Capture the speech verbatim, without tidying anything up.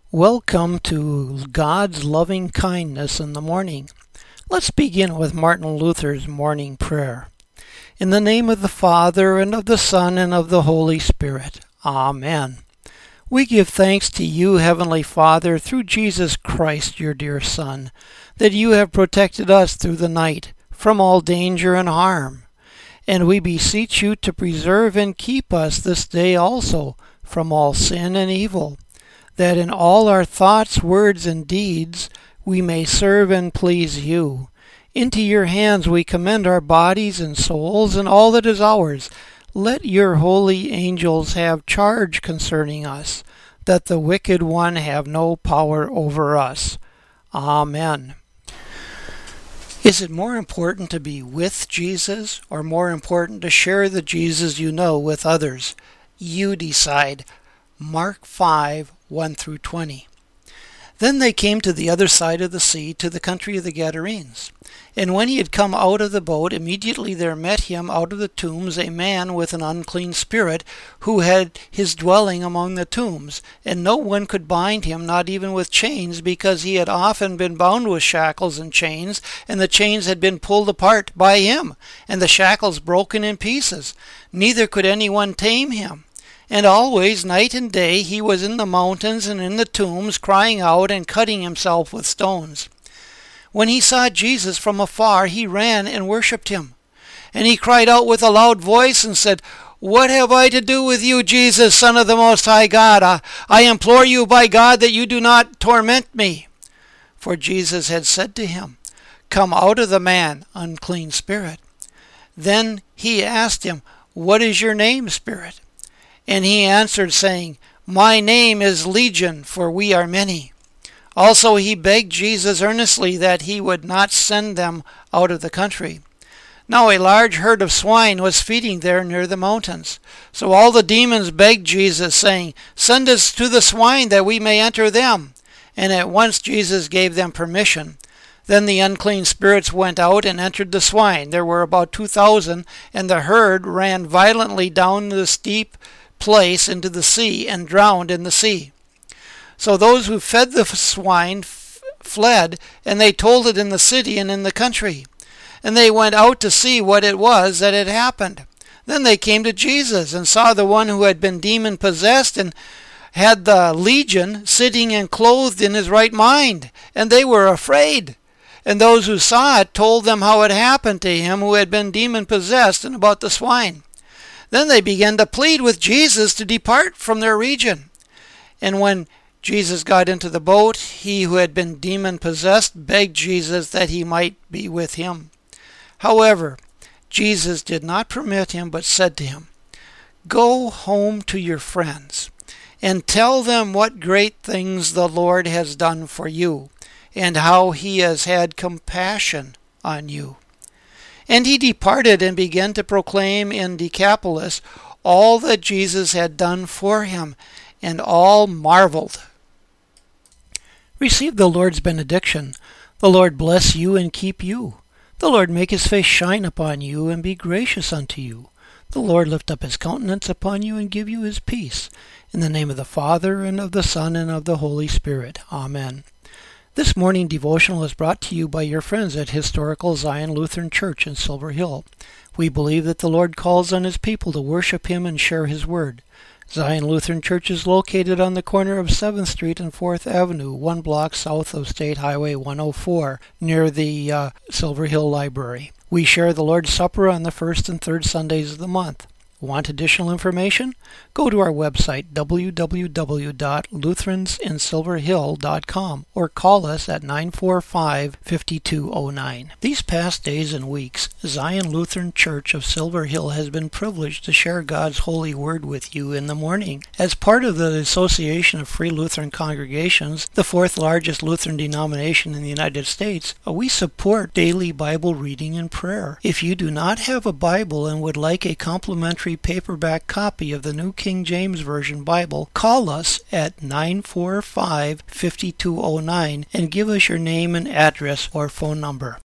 Welcome to God's loving kindness in the morning. Let's begin with Martin Luther's morning prayer. In the name of the Father, and of the Son, and of the Holy Spirit. Amen. We give thanks to you, Heavenly Father, through Jesus Christ, your dear Son, that you have protected us through the night from all danger and harm. And we beseech you to preserve and keep us this day also from all sin and evil, that in all our thoughts, words, and deeds we may serve and please you. Into your hands we commend our bodies and souls and all that is ours. Let your holy angels have charge concerning us, that the wicked one have no power over us. Amen. Is it more important to be with Jesus, or more important to share the Jesus you know with others? You decide. Mark five, one through twenty. Then they came to the other side of the sea, to the country of the Gadarenes. And when he had come out of the boat, immediately there met him out of the tombs a man with an unclean spirit, who had his dwelling among the tombs. And no one could bind him, not even with chains, because he had often been bound with shackles and chains, and the chains had been pulled apart by him, and the shackles broken in pieces. Neither could anyone tame him. And always, night and day, he was in the mountains and in the tombs, crying out and cutting himself with stones. When he saw Jesus from afar, he ran and worshipped him. And he cried out with a loud voice and said, "What have I to do with you, Jesus, Son of the Most High God? I, I implore you by God that you do not torment me." For Jesus had said to him, "Come out of the man, unclean spirit." Then he asked him, "What is your name, spirit?" And he answered, saying, "My name is Legion, for we are many." Also he begged Jesus earnestly that he would not send them out of the country. Now a large herd of swine was feeding there near the mountains. So all the demons begged Jesus, saying, "Send us to the swine, that we may enter them." And at once Jesus gave them permission. Then the unclean spirits went out and entered the swine. There were about two thousand, and the herd ran violently down the steep place into the sea and drowned in the sea. So those who fed the swine f- fled, and they told it in the city and in the country. And they went out to see what it was that had happened. Then they came to Jesus and saw the one who had been demon-possessed and had the legion sitting and clothed in his right mind, and they were afraid. And those who saw it told them how it happened to him who had been demon-possessed and about the swine. Then they began to plead with Jesus to depart from their region. And when Jesus got into the boat, he who had been demon-possessed begged Jesus that he might be with him. However, Jesus did not permit him, but said to him, "Go home to your friends, and tell them what great things the Lord has done for you, and how he has had compassion on you." And he departed and began to proclaim in Decapolis all that Jesus had done for him, and all marveled. Receive the Lord's benediction. The Lord bless you and keep you. The Lord make his face shine upon you and be gracious unto you. The Lord lift up his countenance upon you and give you his peace. In the name of the Father, and of the Son, and of the Holy Spirit. Amen. This morning devotional is brought to you by your friends at Historical Zion Lutheran Church in Silver Hill. We believe that the Lord calls on his people to worship him and share his word. Zion Lutheran Church is located on the corner of seventh Street and fourth Avenue, one block south of State Highway one oh four, near the uh, Silver Hill Library. We share the Lord's Supper on the first and third Sundays of the month. Want additional information? Go to our website, w w w dot lutherans in silver hill dot com, or call us at nine four five, five two zero nine. These past days and weeks, Zion Lutheran Church of Silver Hill has been privileged to share God's holy word with you in the morning. As part of the Association of Free Lutheran Congregations, the fourth largest Lutheran denomination in the United States, we support daily Bible reading and prayer. If you do not have a Bible and would like a complimentary paperback copy of the New King James Version Bible, call us at nine four five, five two zero nine and give us your name and address or phone number.